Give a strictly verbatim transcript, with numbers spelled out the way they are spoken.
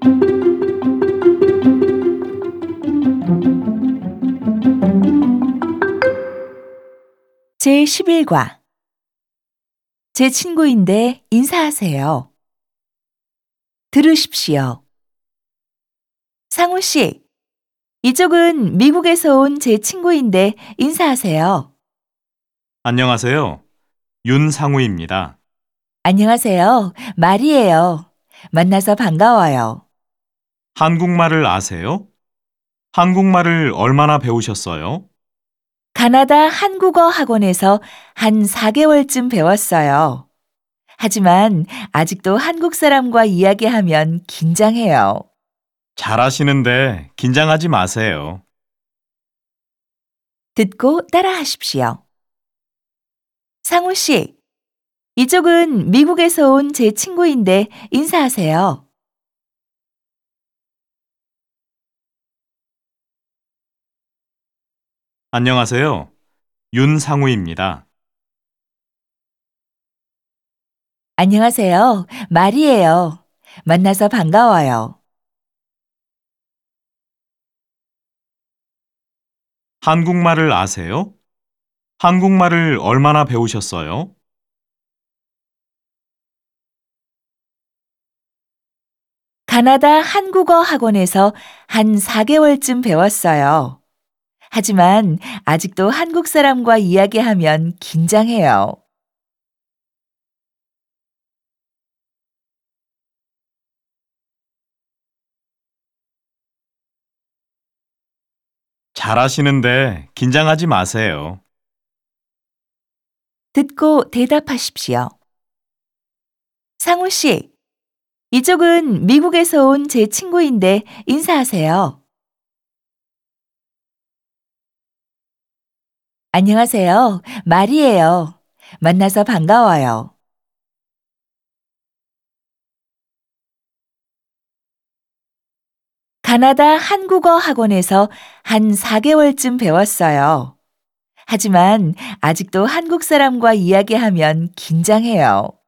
제십일 과 제 친구인데 인사하세요. 들으십시오. 상우 씨, 이쪽은 미국에서 온 제 친구인데 인사하세요. 안녕하세요. 윤상우입니다. 안녕하세요. 말이에요. 만나서 반가워요. 한국말을 아세요? 한국말을 얼마나 배우셨어요? 가나다 한국어 학원에서 한 사 개월쯤 배웠어요. 하지만 아직도 한국 사람과 이야기하면 긴장해요. 잘하시는데 긴장하지 마세요. 듣고 따라하십시오. 상우 씨, 이쪽은 미국에서 온 제 친구인데 인사하세요. 안녕하세요. 윤상우입니다. 안녕하세요. 말이에요. 만나서 반가워요. 한국말을 아세요? 한국말을 얼마나 배우셨어요? 가나다 한국어 학원에서 한 사 개월쯤 배웠어요. 하지만 아직도 한국 사람과 이야기하면 긴장해요. 잘하시는데 긴장하지 마세요. 듣고 대답하십시오. 상우 씨, 이쪽은 미국에서 온 제 친구인데 인사하세요. 안녕하세요. 말이에요. 만나서 반가워요. 가나다 한국어 학원에서 한 사 개월쯤 배웠어요. 하지만 아직도 한국 사람과 이야기하면 긴장해요.